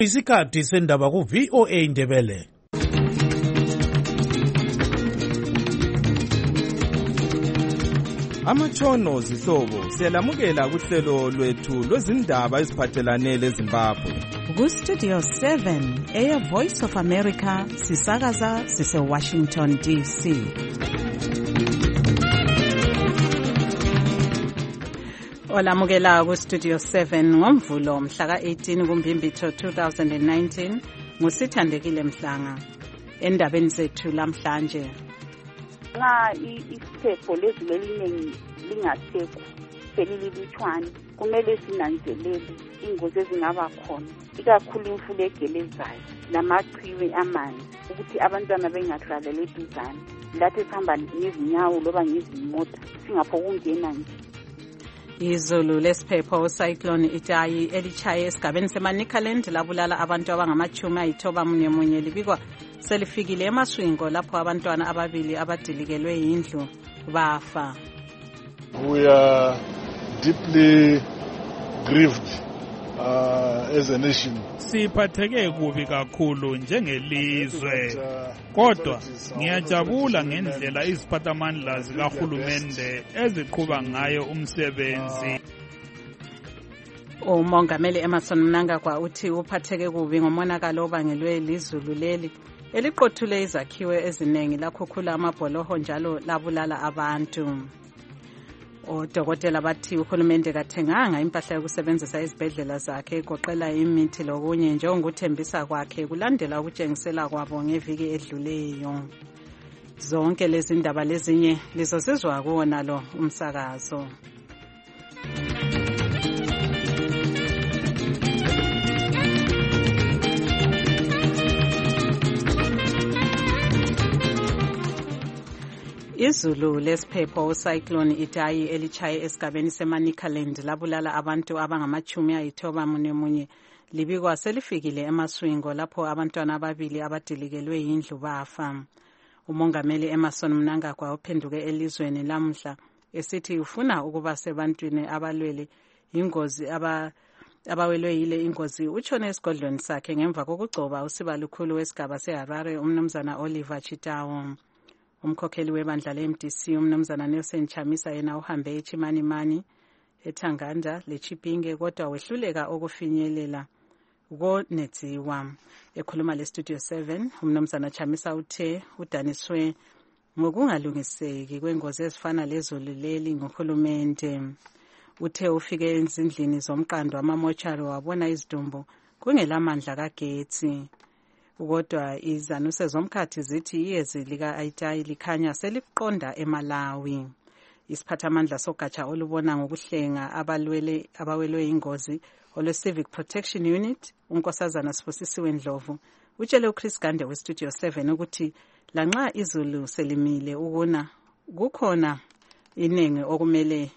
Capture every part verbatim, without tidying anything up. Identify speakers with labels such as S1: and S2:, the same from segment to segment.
S1: Isikhathi sendaba ku V O A Ndebele.
S2: Amatshono zihlobo siyalamukela kuhlelo lwethu lwezindaba eziphathelane leZimbabwe.
S3: Ku Studio seven Air Voice of America sisakaza sise Washington D C. Olamukela ku Studio seven ngomvulo mhla ka eighteen kuMbimbithi two thousand nineteen ngusithandekile Mhlanga. Endabeni zethu lamhlanje
S4: nxa isipho lezilelinengi lingasekho selililutshwane kumele sinanzelele ingozi ezingaba khona ikakhulu imfula egelezayo lamachwe amanzi ukuthi abantwana bengadlaleli eduzane lathi sihamba ngezinyawo loba ngezimota singaphokungena nje.
S3: Izulu lesiphepho cyclone Itayi elichaye esigabeni seManicaland labulala abantu abangamachumi ayithoba munye munye libikwa selifikile emaswingo lapho abantwana ababili abadilikelwe yindlu bafa.
S5: We are deeply grieved uh, as a nation.
S6: Siphatheke kubi kakhulu njengelizwe. Kodwa ngiyajabula ngendlela iziphathamandla zikahulumende eziqhuba ngayo umsebenzi.
S3: Umongameli Emerson Mnangagwa uthi uphatheke kubi ngomonakalo obangelwe lizulu leli eliqothule izakhiwo eziningi lakhukhula amabholoho njalo labulala abantu. Odokotela bathi uhulumende kathenganga impahla yokusebenzisa izibhedlela zakhe egoqela imithi lokunye njengokuthembisa kwakhe kulandela ukutshengisela kwabo ngeviki edluleyo. Zonke lezi ndaba lezinye lizosizwa kuwona lo umsakazo. Izulu lesiphepho cyclone Itayi elichaye esigabeni seManicaland labulala abantu abangamachumi ayithoba munye munye libikwa selifikile emaswingo lapho abantwana ababili abadilikelwe yindlu bafa. Umongameli Emerson Mnangagwa uphenduke elizweni lamhla esithi ufuna ukuba sebantwini abalwele ingozi aba abawelwe yile ingozi utshone esigodlweni sakhe ngemva kokugcoba usiba lukhulu wesigaba seHarare umnumzana Oliver Chitawo. Umkhokheli webandla le-M D C umnumzana Nelson Chamisa yena uhambe eChimanimani eThanganda leChipinge kodwa wehluleka ukufinyelela konetsiwa. Ekhuluma le-Studio seven umnumzana Chamisa uthe udaniswe ngokungalungiseki kwengozi ezifana lezulu leli ngohulumende. Uthe ufike ezindlini zomqando amamochari wabona izidumbu kungelamandla kagetsi. Kodwa izanuse zomkhathi zithi iyezi lika Itayi likhanya seliqonda eMalawi. Isiphathamandla sogatsha olubona ngokuhlenga abalwele abawelwe ingozi ole Civic Protection Unit unkosazana Sifusisiwe Ndlovu utshele uChris Gande weStudio seven ukuthi lanxa izulu selimile ukuna kukhona inenge okumele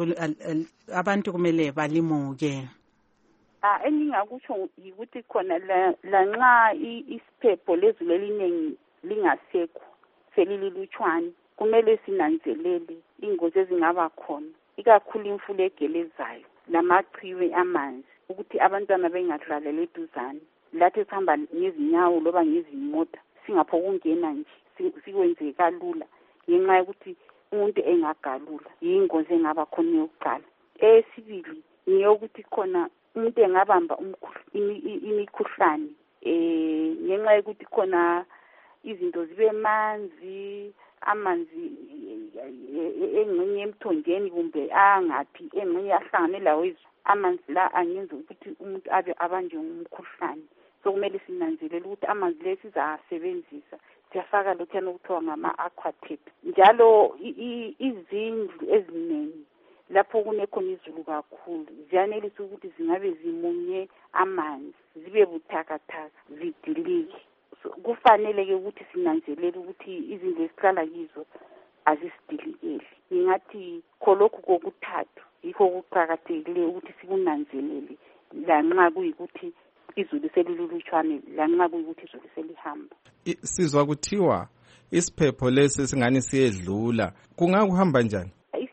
S3: abantu kumele balimuke.
S4: Ah engingakusho ukuthi khona lanxa isiphepho lezulu elinengi lingasekho selililutshwane kumele sinanzelele ingozi ezingaba khona ikakhulu imfula egelezayo lamachwe amanzi ukuthi abantwana bengadlaleli eduzane lathi sihamba ngezinyawo loba ngezimota singaphokungena nje sikwenze kalula ngenxa yokuthi umuntu engagalula yingozi engaba khona yokuqala. Esibili ngiyokuthi khona umuntu engabamba imikhuhlane eh ngenxa yokuthi khona izinto zibe manzi amanzi engxenye emthonjeni kumbe angathi engxenye ahlangane lawo amanzi la angenza ukuthi umuntu abe abanje umkhuhlane. So kumele sinanzelele ukuthi amanzi lesi sizasebenzisa siyafaka lokho okuthiwa ngama aquatic njalo izindlu eziningi lapho kunekhona izulu kakhulu ziyanelisa ukuthi zingabe zimunye amanzi zibe buthakathaka zidilike. Kufanele ke ukuthi sinanzelele ukuthi izindlu esihlala kizo azisidilikeli. Ngingathi khonokho kokuthathu yikho kuqhakathekile ukuthi sikunanzelele lanxa kuyikuthi izulu selilulutshwane lanxa kuyikuthi izulu selihamba.
S2: Sizwa kuthiwa isiphepho lesi singani siyedlula kungakuhamba njani?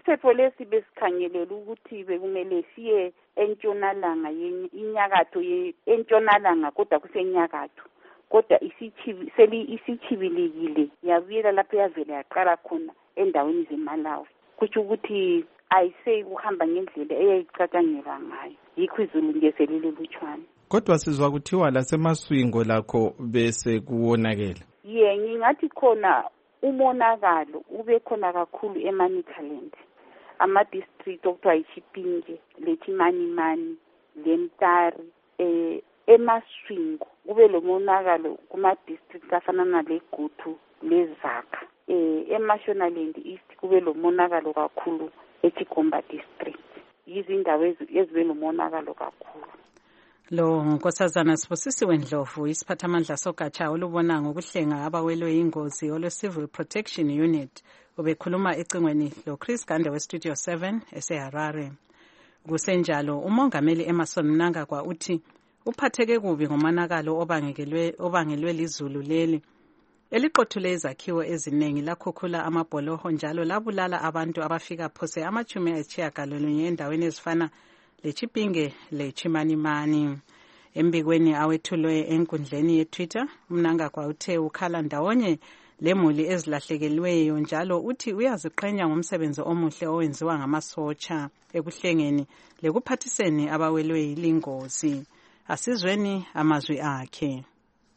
S4: isiphepho lesi besikhangelela ukuthi bekumele siye entshonalanga inyakatho entshonalanga kodwa kusenyakatho kodwa isichibi seli isichibilikile yabuyela lapho yavela yaqala khona endaweni zeMalawi kuthi ukuthi ayise kuhamba ngendlela eyayicatshangela ngayo yikho izulu nje selilutshwana.
S2: Kodwa sizwa kuthiwa laseMaswingo lakho bese kuwonakela.
S4: Ye ngingathi khona umonakalo ube khona kakhulu eManicaland ama district okuthiwa iChipinge leChimanimani leMtari eh eMaswingo kube lo monakalo kuma district afana naleGutu leZakha eh eMashonaland East kube lo monakalo kakhulu eChigomba district izindawo ezibe lo monakalo kakhulu.
S3: Lo nkosazana Sibusisiwe Ndlovu isiphathamandla sogatsha olubona ngokuhlenga abawelwe ingozi olo Civil Protection Unit ubekhuluma ecingweni lo Chris Gande we Studio seven eseHarare. Kusenjalo umongameli Emmerson Mnangagwa uthi uphatheke kubi ngomanakalo obangelwe obangelwe lizulu leli eliqothule izakhiwo eziningi lakhukhula amabholoho njalo labulala abantu abafika phose amachumi ayisitshiyagalolunye endaweni ezifana leChipinge leChimanimani. Embikweni awethulwe enkundleni yeTwitter uMnangagwa uthe ukhala ndawonye lemuli ezilahlekelweyo njalo uthi uyaziqhenya ngomsebenzi omuhle owenziwa ngamasotsha ekuhlengeni lekuphathiseni abawelwe yilingozi. Asizweni amazwi akhe.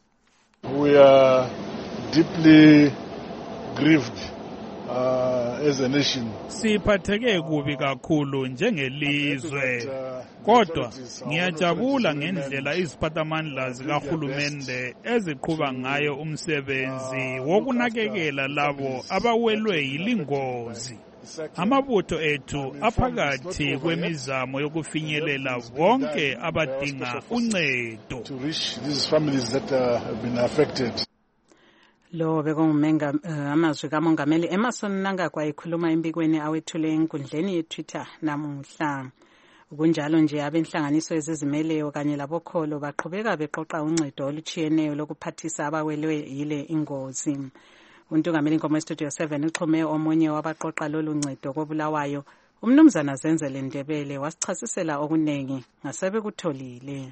S5: We are deeply grieved uh, as a nation.
S6: Siphatheke kubi kakhulu njengelizwe. Kodwa ngiyajabula ngendlela iziphathamandla zikahulumende eziqhuba ngayo umsebenzi wokunakekela labo abawelwe yilingozi. Amabutho ethu aphakathi kwemizamo yokufinyelela bonke abadinga uncedo.
S5: To reach these families that uh, have been affected.
S3: Lo bekungumenga amazwi kamongameli Emmerson Mnangagwa ekhuluma embikweni awethule enkundleni yeTwitter namuhla. Kunjalo nje abenhlanganiso ezizimeleyo kanye labokholo baqhubeka beqoqa uncedo oluchiyeneyo lokuphathisa abawelwe yile ingozi. Untungameli Nkomo Studio seven uxhume omunye wabaqoqa lolu ncedo kobulawayo umnumzana Zenzele Ndebele wasichasisela okunengi ngasebe kutholile.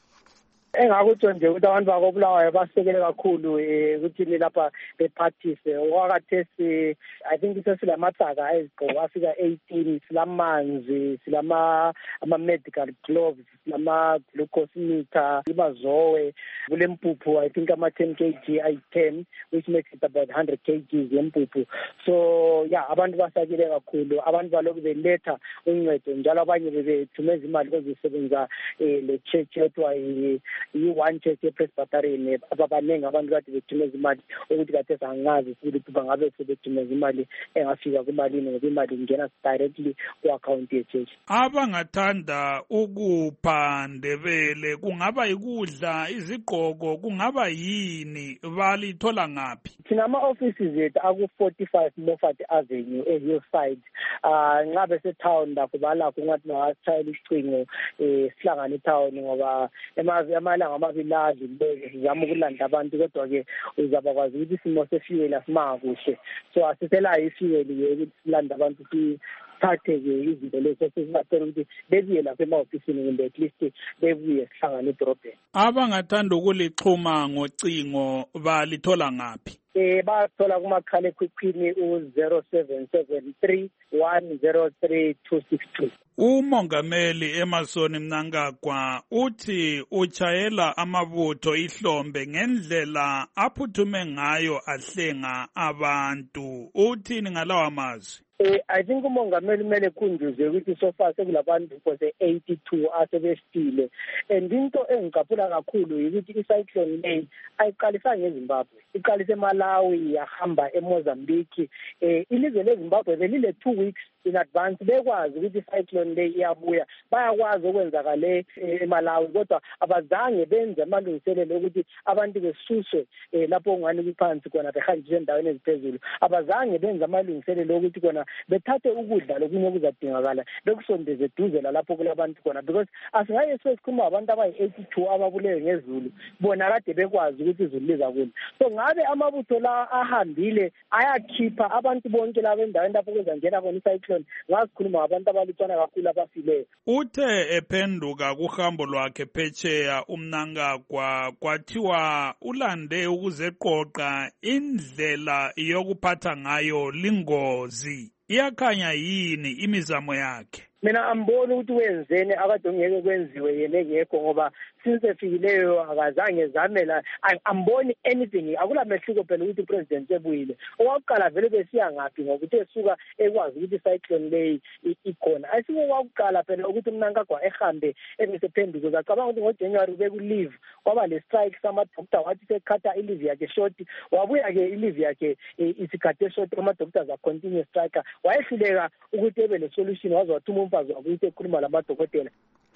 S7: Engakutsho nje ukuthi abantu bakobulawayo basekele kakhulu ukuthi lapha bepractice okwakathesi I think sesilamathaga ezigqoko afika eighteen silamanzi silama ama medical gloves silama glucose meter ibazowe kulempuphu I think ama ten kilograms I ten which makes it about one hundred kilograms yempuphu. So yeah abantu basakile kakhulu abantu baloku beletha uncedo njalo abanye bebethumeza imali bezisebenza le church yetwa i-one church ye-Presbyterian ababanengi abantu kade bethumeza imali ukuthi kade sangazi ukuthi bangabe sebethumeza imali engafika kumalini ngoba imali ingena directly ku-account ye-church.
S6: Abangathanda ukupha Ndebele kungaba yikudla izigqoko kungaba yini balithola ngaphi?
S7: Thina ama-offices ethu aku-forty-five Moffat Avenue e-Hillside uh, nxa besetown lakho balakho ungathi bangasitshayela isicingo um sihlangane etown ngoba amalanga amabili adlulile sizama ukulanda abantu kodwa-ke uzabakwazi ukuthi isimo sefuel asimakakuhle so asiselayo ifuel-ke ukuthi silanda abantu thathe-ke izinto lezo sesibacela ukuthi bebuye lapha ema-ofisini kumbe at least bebuye sihlangane edorobheni.
S6: Abangathanda ukulixhuma ngocingo balithola ngaphi?
S7: Eh bathola kumakhala ekhukhwini u zero seven seven three one zero three two six two.
S6: Umongameli Emmerson Mnangagwa uthi uchayela amabutho ihlombe ngendlela aphuthume ngayo ahlenga abantu. Uthini ngalawa mazwi?
S7: Eh I think umongameli kumele kunduze ukuthi so far sekulabantu phose eighty-two asebefile and into engiqaphula kakhulu ukuthi icyclone le ayiqalisa ngeZimbabwe iqalise eMalawi yahamba eMozambique eh ilizwe leZimbabwe belile two weeks in advance bekwazi ukuthi icyclone le iyabuya bayakwazi okwenzakale eMalawi kodwa abazange benze amalungiselelo ukuthi abantu besuswe lapho ngani kuphansi khona behanjiswe endaweni eziphezulu abazange benze amalungiselelo ukuthi khona bethathe ukudla lokunye okuzadingakala bekusondeze eduze lapho kulabantu khona because asingaye sesikhuluma abantu abayi-eighty-two ababulewe ngezulu bona kade bekwazi ukuthi izulu liza kuna so ngabe amabutho la ahambile ayakhipha abantu bonke laba endaweni lapho kuzangena khona icyclone Cyclone ngazikhuluma ngabantu abalutshwana kakhulu abafileyo.
S6: Uthe ephenduka kuhambo lwakhe phetsheya uMnangagwa kwathiwa ulande ukuzeqoqa indlela yokuphatha ngayo lingozi. Iyakhanya yini imizamo yakhe?
S7: Mina amboni ukuthi wenzeni akade ngeke kwenziwe yena engekho ngoba since efikileyo akazange zamela. Amboni anything. Akula mehluko phela ukuthi president ebuyile. Owakuqala vele besiya ngaphi ngokuthi esuka ekwazi ukuthi cyclone leyi ikhona. Ayisike owakuqala phela ukuthi uMnangagwa ehambe ebesephenduka. Zacabanga ukuthi ngoJanuary beku leave kwaba le strike sama doctor wathi sekhatha i-leave yakhe short. Wabuya ke i-leave yakhe isikhathe short ama doctors a continue strike. Wayehluleka ukuthi ebe le solution wazowathuma umfazi wabuye ekhuluma lamadokotela.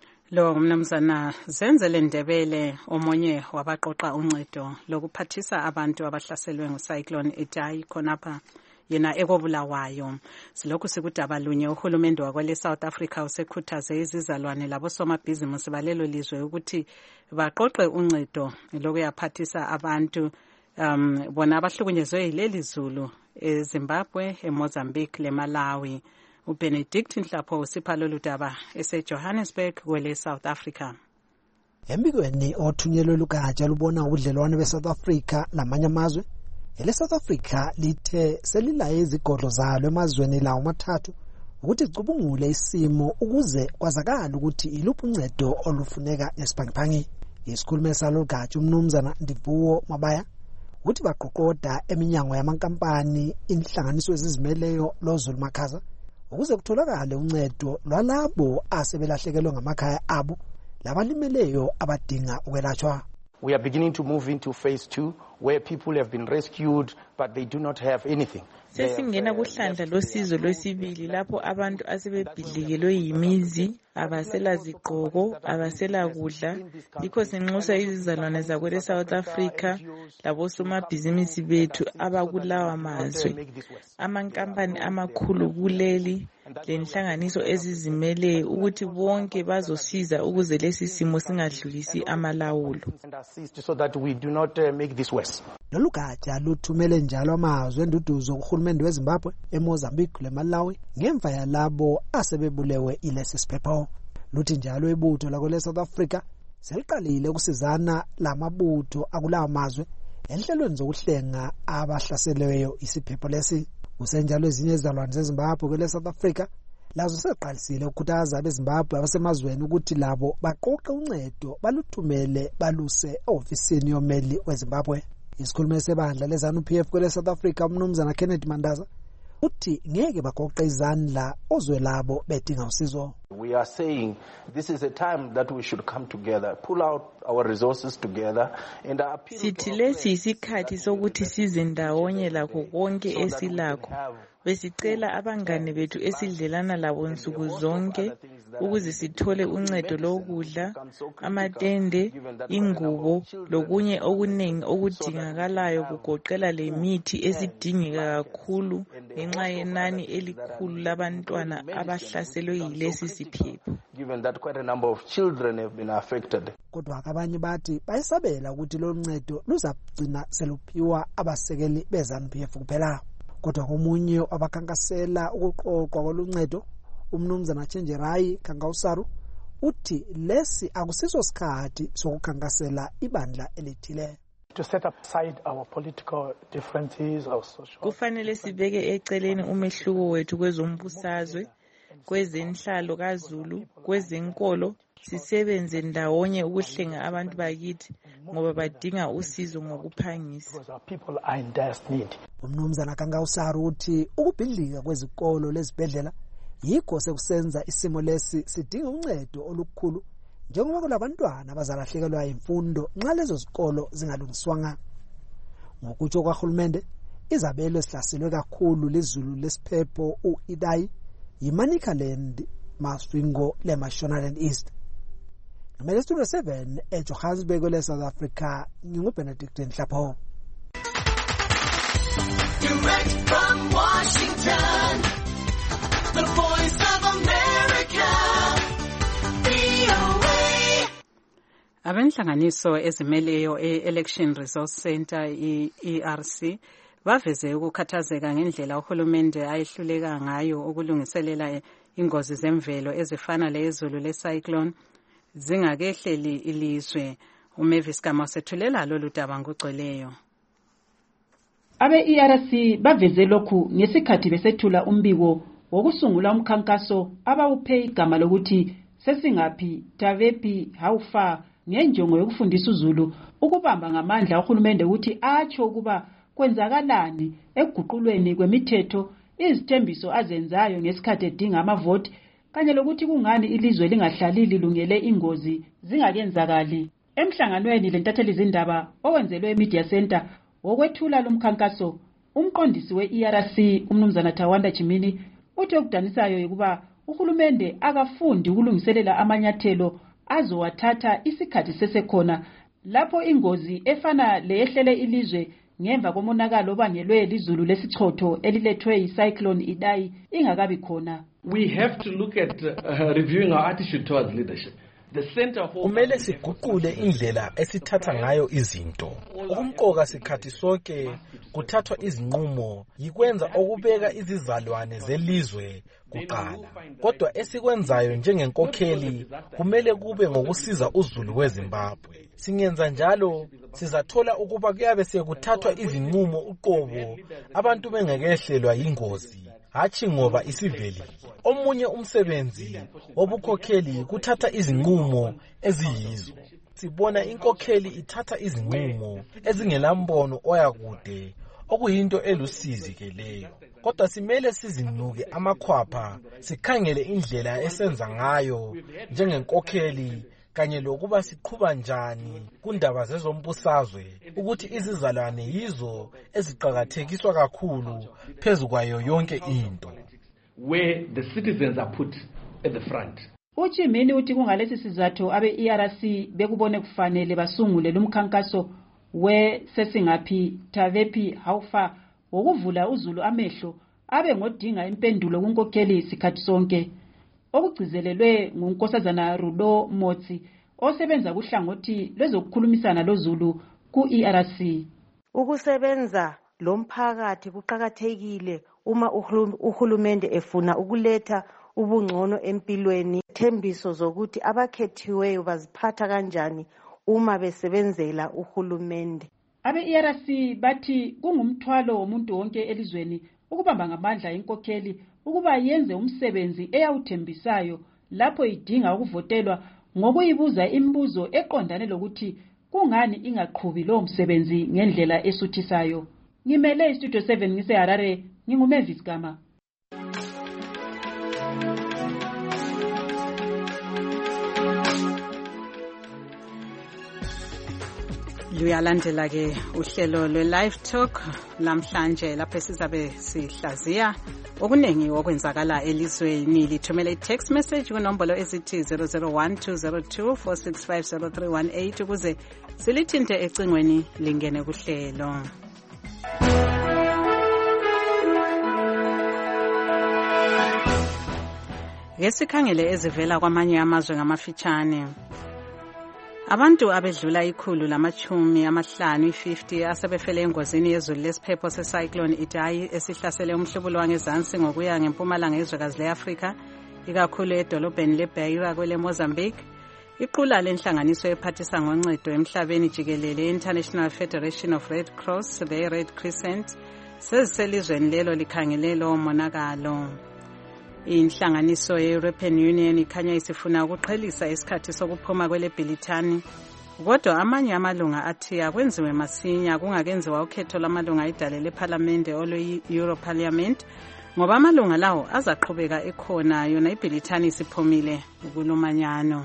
S3: Lo mnumzana Zenzele Ndebele omunye wabaqoqa uncedo lokuphathisa abantu abahlaselwe ngucyclone Idai khonapha yena ekobulawayo. Silokhu sikudaba lunye uhulumende wakwele South Africa usekhuthaze izizalwane labosomabhizinisi balelo lizwe ukuthi baqoqe uncedo lokuyaphathisa abantu um bona abahlukunyezwe yileli zulu eZimbabwe, eMozambique leMalawi. uBenedict Nhlapho usipha lolu daba eseJohannesburg kwele South Africa.
S8: Embikweni othunyelwe lugatsha lubona ubudlelwane beSouth Africa lamanye amazwe, ele South Africa lithe selilaye izigodlo zalo emazweni lawo mathathu ukuthi icubungule isimo ukuze kwazakala ukuthi iluphi uncedo olufuneka esibhangibhangi. Isikhulume salo lugatsha umnumzana Ndivuwo Mabaya uthi baqoqoda eminyango yamankampani inhlanganiso ezizimeleyo loZulu Makhaza ukuze kutholakale uncedo lwalabo asebelahlekelwe ngamakhaya abo labalimeleyo abadinga ukwelashwa.
S9: We are beginning to move into phase two where people have been rescued but they do not have anything.
S10: Sesingena kuhlandla losizo lwesibili lapho abantu asebebhidlikelwe yimizi, abasela ziqoko, abasela kudla. Likho sinxusa izizalwane zakwele South Africa labosomabhizinisi bethu abakulawa mazwe. Amankampani amakhulu kuleli lenhlanganiso ezizimele ukuthi bonke bazosiza ukuze lesi simo singadlulisi amalawulo.
S9: So that we do not uh, make this worse.
S8: Lolu gatsha luthumele njalo amazwe enduduzo kuhulumende weZimbabwe, eMozambique leMalawi ngemva yalabo asebebulewe ilesi siphepho. Luthi njalo ibutho lakwele South Africa seliqalile ukusizana lamabutho akulawa mazwe enhlelweni zokuhlenga abahlaseleyo isiphepho lesi. Usenjalo ezinye izizalwane zeZimbabwe kwele South Africa lazo seqalisile ukukhuthaza abeZimbabwe abasemazweni ukuthi labo baqoqe uncedo baluthumele baluse ofisini yomeli weZimbabwe. Isikhulume sebandla leZANU-P F kwele South Africa umnumzana Kenneth Mandaza uthi ngeke baqoqe izandla ozwe labo bedinga usizo.
S9: We are saying this is a time that we should come together, pull out our resources together and appeal.
S10: Sithi lesi isikhathi sokuthi size ndawonye lakho konke esilakho. Besicela abangane bethu esidlelana labo nsuku zonke ukuze sithole uncedo lokudla, amatende, ingubo lokunye okuningi okudingakalayo kugoqela lemithi esidingeka kakhulu ngenxa yenani elikhulu labantwana abahlaselwe yilesi siphepho.
S9: Given that quite a number of children have been affected.
S8: Kodwa abanye bathi bayisabela ukuthi lo ncedo luzagcina seluphiwa abasekeli beZANU-P F kuphela. Kodwa komunye abakhankasela ukuqoqwa koluncedo umnumzana Chenjerai Kangausaru uthi lesi akusiso sikhathi sokukhankasela ibandla elithile.
S11: To set aside our political differences, our social.
S10: Kufanele sibeke eceleni umehluko wethu kwezombusazwe, kwezenhlalo kaZulu, kwezenkolo, sisebenze ndawonye ukuhlenga abantu bakithi ngoba badinga usizo ngokuphangisa.
S8: Umnumzana Kangausaru uthi ukubhidlika kwezikolo lezibhedlela yikho sekusenza isimo lesi sidinga uncedo olukhulu njengoba kulabantwana abazalahlekelwa imfundo nxa lezo zikolo zingalungiswanga. Ngokutsho kwaHulumende, izabelo esihlaselwe kakhulu lezulu lesiphepho uIdai yiManicaland, Masvingo leMashonaland East. Number two seven at Johannesburg, South Africa. Ngingu Benedict Nhlapho.
S12: Direct from Washington, the voice of America, V O A.
S3: Abenhlanganiso ezimeleyo e-Election Resource Center e R C baveze ukukhathazeka ngendlela uhulumende ayehluleka ngayo ukulungiselela ingozi zemvelo ezifana lezulu lecyclone zingakehleli ilizwe. uMavis Gama usethulela lolu daba ngogcweleyo.
S13: Abe-E R C baveze lokhu ngesikhathi besethula umbiko wokusungula umkhankaso abawuphe igama lokuthi sesingaphi tavephi how far ngenjongo yokufundisa uZulu ukubamba ngamandla uhulumende ukuthi atsho ukuba kwenzakalani ekuguqulweni kwemithetho izithembiso azenzayo ngesikhathi edinga amavoti kanye lokuthi kungani ilizwe lingahlali lilungele ingozi zingakenzakali. Emhlanganweni lentatheli zindaba owenzelwe eMedia Center wokwethula lomkhankaso umqondisi we-E R C umnumzana Tawanda Chimini uthi okudanisayo ukuba uhulumende akafundi ukulungiselela amanyathelo azowathatha isikhathi sesekhona lapho ingozi efana leyehlele ilizwe ngemva komonakalo obangelwe lizulu lesichotho elilethwe yicyclone Idai ingakabi khona.
S14: We have to look at uh, reviewing our attitude towards leadership.
S1: Kumele siguqule indlela esithatha ngayo izinto. Okumqoka sikhathi sonke kuthathwa izinqumo yikwenza okubeka izizalwane zelizwe kuqala. Kodwa esikwenzayo njengenkokheli kumele kube ngokusiza uZulu weZimbabwe. Singenza njalo sizathola ukuba kuyabe sekuthathwa izinqumo uqobo abantu bengekehlelwa yingozi, hathi ngoba isivelile. Omunye umsebenzi wobukhokheli kuthatha izinqumo eziyizo. Sibona inkokheli ithatha izinqumo ezingelambono oyakude okuyinto elusizi ke leyo. Kodwa simele sizinuke amakhwapha sikhangele indlela esenza ngayo njengenkokheli kanye lokuba siqhuba njani kundaba zezombusazwe ukuthi izizalwane yizo eziqhakathekiswa kakhulu phezukwayo yonke into.
S14: Where the citizens are put at the front.
S13: Uchimini uthi kungalesi sizathu abe-E R C bekubone kufanele basungule lumkhankaso we sesingaphi tavephi how far wokuvula uZulu amehlo abe ngodinga impendulo kunkokheli sikhathi sonke. Okugcizelelwe ngunkosazana Rudo Motsi osebenza kuhlangothi lwezokukhulumisana loZulu ku-E R C.
S15: Ukusebenza lomphakathi kuqhakathekile uma uhulumende efuna ukuletha ubungcono empilweni. Thembiso zokuthi abakhethiweyo baziphatha kanjani uma besebenzela uhulumende.
S13: Abe-E R C bathi kungumthwalo womuntu wonke elizweni ukubamba ngamandla inkokheli ukuba yenze umsebenzi eyawuthembisayo lapho idinga ukuvotelwa ngokuyibuza imibuzo eqondane lokuthi kungani ingaqhubi lo msebenzi ngendlela esuthisayo. Ngimele iStudio seven ngiseHarare, nginguMavis Gama.
S3: Luyalandela ke uhlelo lwe-Live Talk lamhlanje lapho sizabe sihlaziya okuningi okwenzakala elizweni. Lithumele i-text message kunombolo ezithi zero zero one two zero two four six five zero three one eight ukuze silithinte ecingweni lingene kuhlelo. Ngesikhangele ezivela kwamanye amazwe ngamafitshane. Abantu abedlula ikhulu lamachumi amahlanu i-fifty asebefele engozini yezulu lesiphepho secyclone Idai esihlasele umhlubulo wangezansi ngokuya ngempumalanga yezwekazi le-Afrika ikakhulu edolobheni leBeira kwele Mozambique. Iqula lenhlanganiso ephathisa ngoncedo emhlabeni jikelele International Federation of Red Cross the Red Crescent seziselizweni lelo likhangele lo monakalo. Inhlanganiso ye-European Union ikhanya isifuna ukuqhelisa isikhathi sokuphuma kwele Bhilithani. Kodwa amanye amalunga athi akwenziwe masinya kungakenziwa ukhetho lamalunga idale leParliament olwe-Euro Parliament ngoba amalunga lawo azaqhubeka ekhona yona iBhilithani isiphumile ukulumanyano.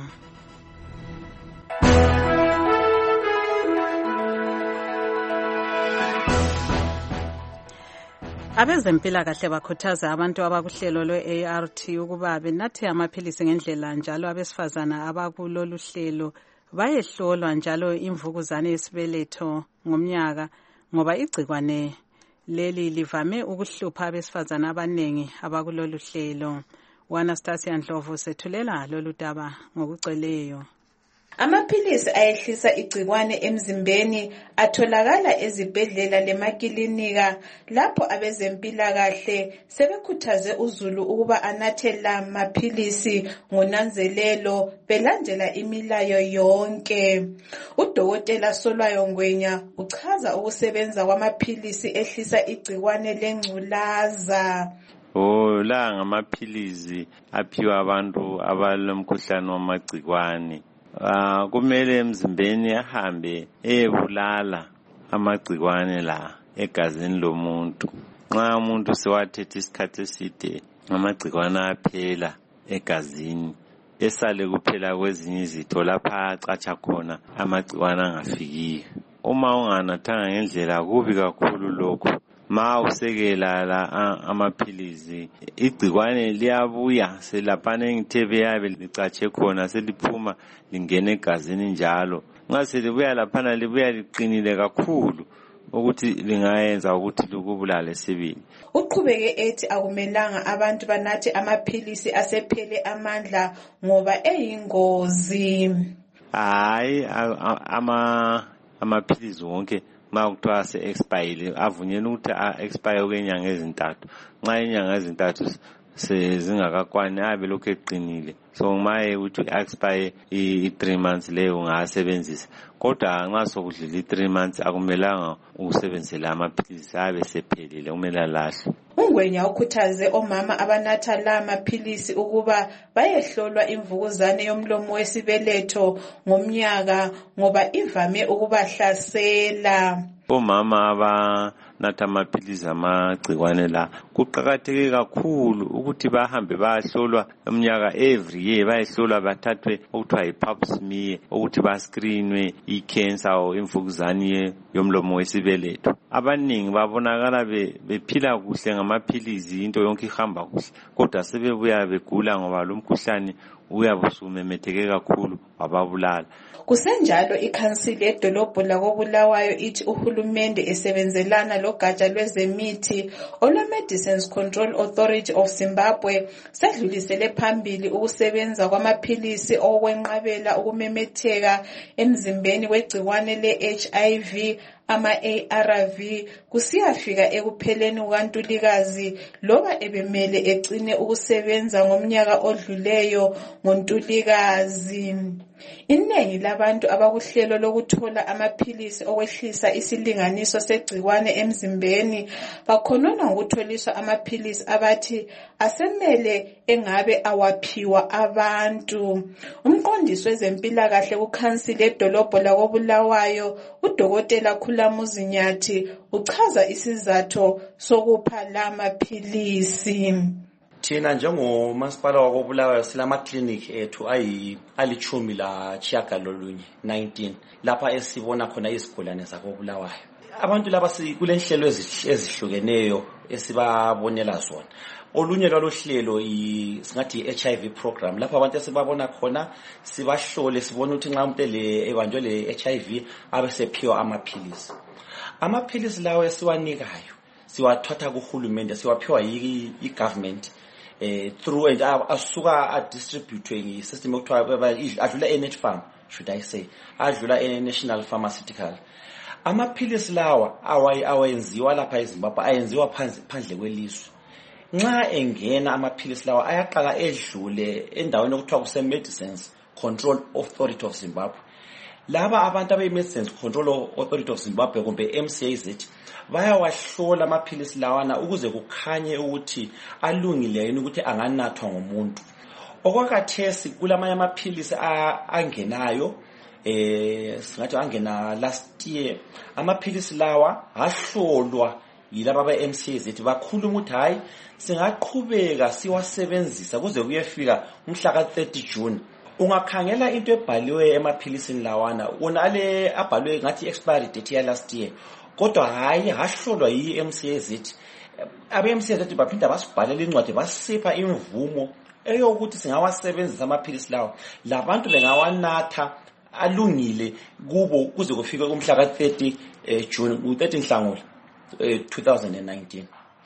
S3: Abezempilakahle bakhuthaza abantu abakuhlelo lwe-A R T ukuba benathe amaphilisi ngendlela njalo abesifazana abakulolu hlelo bayehlolwa njalo imvukuzane yesibeletho ngomnyaka ngoba igcikwane leli livame ukuhlupha abesifazana abanengi abakulolu hlelo. Anastasia Ndlovu sethulela lolu daba ngokugcweleyo.
S16: Amaphilisi ayehlisa igcikwane emzimbeni atholakala ezibhedlela lemakilinika lapho abezempilakahle sebekhuthaze uzulu ukuba anathe la maphilisi ngonanzelelo belandela imilayo yonke. Udokotela Solwayo Ngwenya uchaza ukusebenza kwamaphilisi ehlisa igcikwane lengculaza.
S17: Oh, la ngamaphilisi aphiwa abantu abalomkhuhlane wamagcikwane. Uh, kumele emzimbeni ahambe ebulala amagcikwane la egazini lomuntu. Nxa umuntu sewathethe isikhathi eside amagcikwane aphela egazini esale kuphela kwezinye izitho lapha acatsha khona amagcikwane angafikiyo. Uma unganathanga ngendlela kubi kakhulu lokho. Ma usekela la amaphilisi igcikwane liyabuya selaphana ngithebe yabe licatshe khona seliphuma lingene egazini njalo. Nxa selibuya laphana libuya liqinile kakhulu ukuthi lingayenza ukuthi likubulale sibili.
S16: Uqhubeke ethi akumelanga abantu banathe amaphilisi asephele amandla ngoba eyingozi.
S17: Hayi ama amaphilisi wonke ma kuthiwa se-expire avunyelwe ukuthi a-expire okwenyanga ezintathu. Nxa inyanga ezintathu sezingakakwani abe lokhu eqinile. So maye ukuthi expire i-three months leyo ungasebenzisa. Kodwa nxa sokudlula i-three months akumelanga usebenzise amaphilisi abe sephelile kumele alahle.
S16: Ungwenya ukhuthaze omama abanatha la maphilisi ukuba bayehlolwa imvukuzane yomlomo wesibeletho ngomnyaka ngoba ivame ukubahlasela.
S17: Omama abanatha amaphilisi amagcikwane la kuqakatheke kakhulu ukuthi bahambe bayahlolwa umnyaka every year, bayehlolwa bathathwe okuthiwa yi-pap smear ukuthi bascreenwe i-cancer or imvukuzane yomlomo wesibeletho. Abaningi babonakala bephila kuhle ngamaphilisi into yonke ihamba kuhle kodwa sebebuya begula ngoba lo mkhuhlane uyabusumemetheke kakhulu wababulala.
S16: Kusenjalo ikhansili edolobho lakoBulawayo ithi uhulumende esebenzelana logatsha lwezemithi olwe Medicines Control Authority of Zimbabwe sedlulisele phambili ukusebenza kwamaphilisi okwenqabela ukumemetheka emzimbeni wegcikwane le-H I V ama-A R V kusiyafika ekupheleni kukaNtulikazi loba ebemele egcine ukusebenza ngomnyaka odluleyo ngoNtulikazi. Inengi labantu abakuhlelo lokuthola amaphilisi okwehlisa isilinganiso segcikwane emzimbeni bakhonona ngokutholiswa amaphilisi abathi asemele engabe awaphiwa abantu. Umqondisi wezempilakahle kukhansili edolobho lakoBulawayo uDokotela Khulamuzi Nyathi uchaza isizathu sokupha la maphilisi.
S18: Thina njengomasipala wakoBulawayo silama clinic ethu ayi alichumi la chiyagalolunye nineteen lapha esibona khona izigulane zakoBulawayo. Abantu laba sikulenhlelo ezihlukeneyo esibabonela zona. Olunye lwalohlelo singathi i-H I V program lapha abantu esibabona khona sibahlole sibone ukuthi nxa umuntu le ebanjwe le-H I V abe sephiwa amaphilisi. Amaphilisi lawo esiwanikayo siwathatha kuhulumende siwaphiwa yi-government eh through and asuka a distributwe ngisystem okuthiwa adlula e-Netfarm should I say adlula e-National Pharmaceutical. Amaphilisi lawa awayenziwa lapha eZimbabwe ayenziwa phandle kwelizwe. Nxa engena amaphilisi lawa ayaqala edlule endaweni okuthiwa kuse Medicines Control Authority of Zimbabwe. Laba abantu abe Medicines Control Authority of Zimbabwe kumbe M C A Z bayawahlola amaphilisi lawana ukuze kukhanye ukuthi alungile yini ukuthi anganathwa ngomuntu. Okwakathesi kulamanye amaphilisi angenayo eh singathi angena last year amaphilisi lawa ahlolwa yilaba ba M C A Z bakhuluma ukuthi hayi singaqhubeka siwasebenzisa kuze kuyefika umhla ka thirty June. Ungakhangela into ebhaliwe emaphilisini lawana unale abhalwe ngathi expiry date ya last year kodwa hayi hahlolwa yi M C A Z. Abe M C A Z baphinda basibhalela incwadi basipha imvumo eyokuthi singawasebenzisa amaphilisi lawa labantu bengawanatha alungile kubo kuze kufike umhla ka thirty June u thirty Nhlangula two thousand nineteen.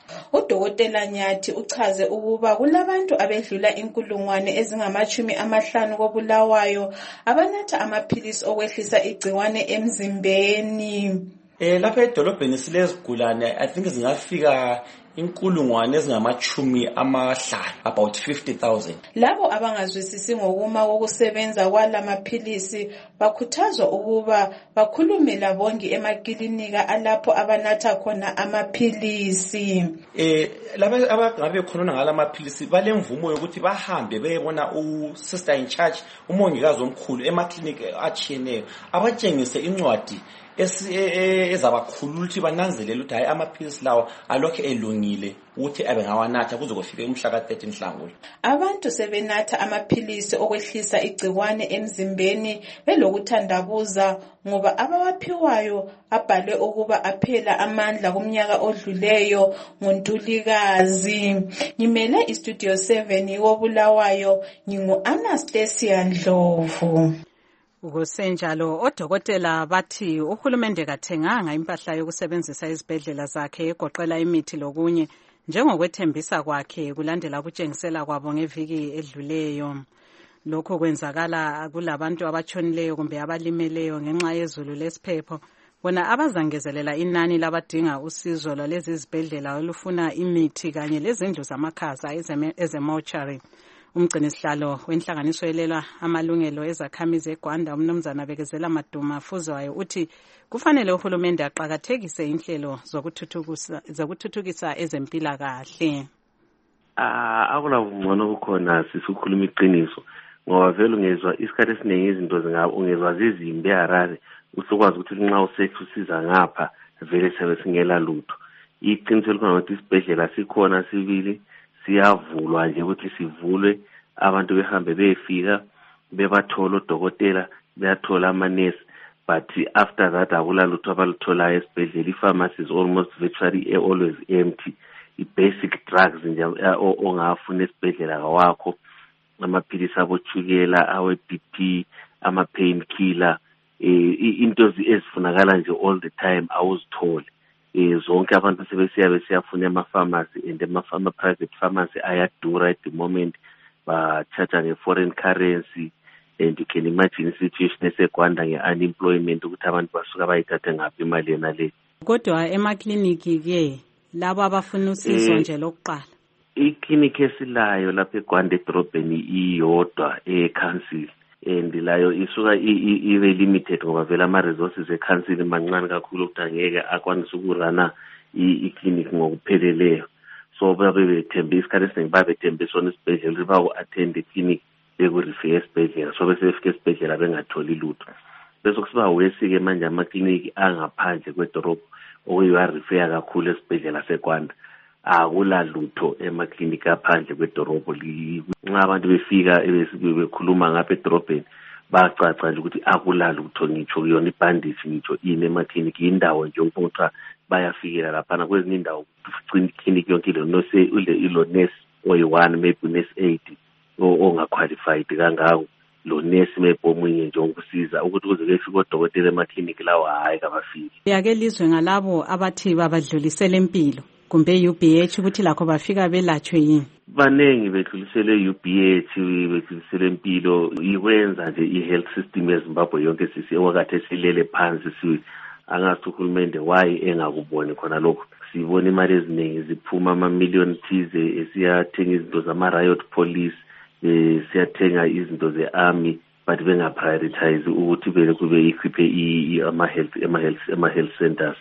S16: Udokotela Nyathi uchaze ukuba kulabantu abedlula inkulungwane ezingamachumi amahlanu koBulawayo abanatha amaphilisi okwehlisa igciwane emzimbeni.
S18: Eh lapha edolobheni silezigulane I think zingafika inkulungwane ezingamachumi amahlanu, about fifty thousand.
S16: Labo abangazwisisi ngokuma kokusebenza kwalamaphilisi bakhuthazwa ukuba bakhulume labongi emakilinika alapho abanatha khona amaphilisi.
S18: Eh laba abangabe khona ngalamaphilisi balemvumo yokuthi bahambe beyebona u sister in charge, umongikazi omkhulu emaklinika atshiyeneyo, abatshengise incwadi ezabakhulula ukuthi bananzelele ukuthi hayi amaphilisi lawo alokho elungile ukuthi abe ngawanatha kuze kufike umhla ka thirteen Nhlangula.
S16: Abantu sebenatha amaphilisi okwehlisa igciwane emzimbeni belokuthandabuza ngoba abawaphiwayo abhalwe ukuba aphela amandla kumnyaka odluleyo ngoNtulikazi. Ngimele iStudio seven woBulawayo, ngingu Anastasia Ndlovu.
S3: Kusenjalo odokotela bathi uhulumende kathenganga impahla yokusebenzisa izibhedlela zakhe egoqela imithi lokunye njengokwethembisa kwakhe kulandela ukutshengisela kwabo ngeviki edluleyo. Lokho kwenzakala kulabantu abatshonileyo kumbe abalimeleyo ngenxa yezulu lesiphepho, bona abazangezelela inani labadinga usizo lwalezi zibhedlela olufuna imithi kanye lezindlu zamakhaza ezemortuary. Umgcinisihlalo wenhlanganiso elelwa amalungelo ezakhamizi eGwanda umnumzana Bekezela Maduma Fuzwayo uthi kufanele uhulumende aqhakathekise inhlelo zokuthuthukisa zokuthuthukisa ezempilakahle.
S19: Ah akula ngcono bukhona sisukhuluma iqiniso ngoba vele ungezwa isikhathi esiningi izinto zingabe ungezwa zizimbi eHarare usokwazi ukuthi nxa usethu siza ngapha vele sebe singela lutho. Iqiniso likhona ukuthi isibhedlela sikhona sibili siyavulwa nje ukuthi sivulwe abantu behambe beyefika bebathola odokotela beyathola amanesi, but after that akula lutho abaluthola esibhedlela. I-pharmacy is almost virtually always empty. I-basic drugs nje ongafuna esibhedlela kawakho, amaphilisi abochukela, awe-B P, ama-pain killer, into ezifunakala nje all the time awuzithole. Eh zonke abantu sebesiya besiyafuna ema-pharmacy and ama private pharmacy ayadura at the moment, ba-charge nge-foreign currency, and you can imagine situation eseGwanda nge-unemployment ukuthi abantu basuka bayithathe ngaphi imali yena le.
S3: Kodwa emakliniki ke labo abafuna usizo nje lokuqala,
S19: ikliniki esilayo lapha eGwanda edrobheni iyodwa e-council, and layo isuka ibe limited ngoba vele ama-resources e-council mancane kakhulu ukuthi angeke akwanise ukurana i-clinic ngokupheleleyo. So babe bethembe isikhathi esiningi babethembe sona isibhedlela ukuthi baku-attend i-clinic bekurifike esibhedlela, so bese befike esibhedlela bengatholi lutho. Bese kusiba wesi-ke manje amakliniki angaphandle kwedorobho okuyiwa-refer kakhulu esibhedlela seGwanda. Akula lutho emakliniki aphandle kwedorobho. Nxa abantu befika bekhuluma ngapha edorobheni bacaca nje ukuthi akula lutho, ngitsho yona ibhanditshi, ngitsho ini emakliniki, indawo nje ukuthi bayafikela laphana. Kwezinye indawo ikliniki yonke ilo nurse oyi-one maybe nurse eight ongaqualified kangako, lo nurse maybe omunye nje ukusiza ukuthi kuze kufike odokotela emakliniki lawo hayi kabafiki.
S3: Yake lizwe ngalabo abathi babadlulisela impilo kumbe U B H ukuthi lakho bafika belatshwe yini?
S19: Banengi bedlulisele U B H, bedlulisele impilo. Ikwenza nje i-health system eZimbabwe yonke sisi okade silele phansi, si angathi uhulumende why engakuboni khona lokho. Sibona imali eziningi ziphuma ama-million thize esiyathenga izinto zama-riot police, siyathenga izinto ze-army, but benga-prioritize ukuthi vele kube equipe ama-health centers.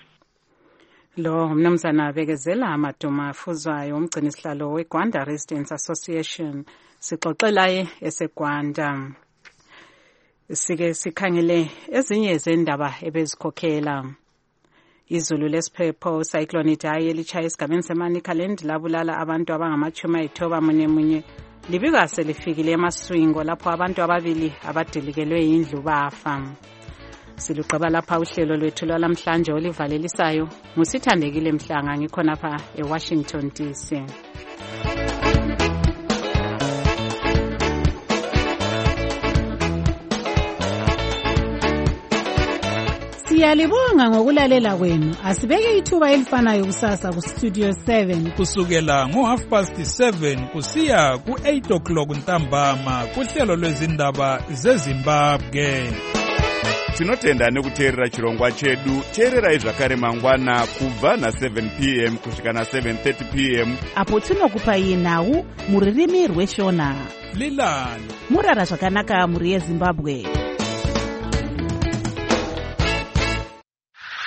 S3: Lo mnumzana Bekezela Maduma Fuzwayo umgcinisihlalo weGwanda Residents Association sixoxelaye eseGwanda. Sike sikhangele ezinye zendaba ebezikhokhela. Izulu lesiphepho Cyclone Idai elitshaya esigabeni seManicaland labulala abantu abangamachumi ayithoba munye munye. Libika selifikile eMaswingo lapho abantu ababili abadilikelwe yindlu bafa. Siluqaba lapha uhlelo lwethu lwalamhlanje olivalelisayo. Musithandekile Mhlanga ngikhona lapha eWashington D C.
S13: Siyalibonga ngokulalela kwenu. Asibeke ithuba elifanayo kusasa ku Studio seven
S6: kusukela ngo half past seven kusiya ku eight o'clock ntambama kuhlelo lwezindaba zeZimbabwe.
S20: Tinotenda nekuteerera chirongwa chedu. Teererai zvakare mangwana kubva na seven p m kusvika na seven thirty p m
S21: apo tinokupai nhau muririmi rweshona.
S6: Lilani
S21: murara zvakanaka muri yeZimbabwe.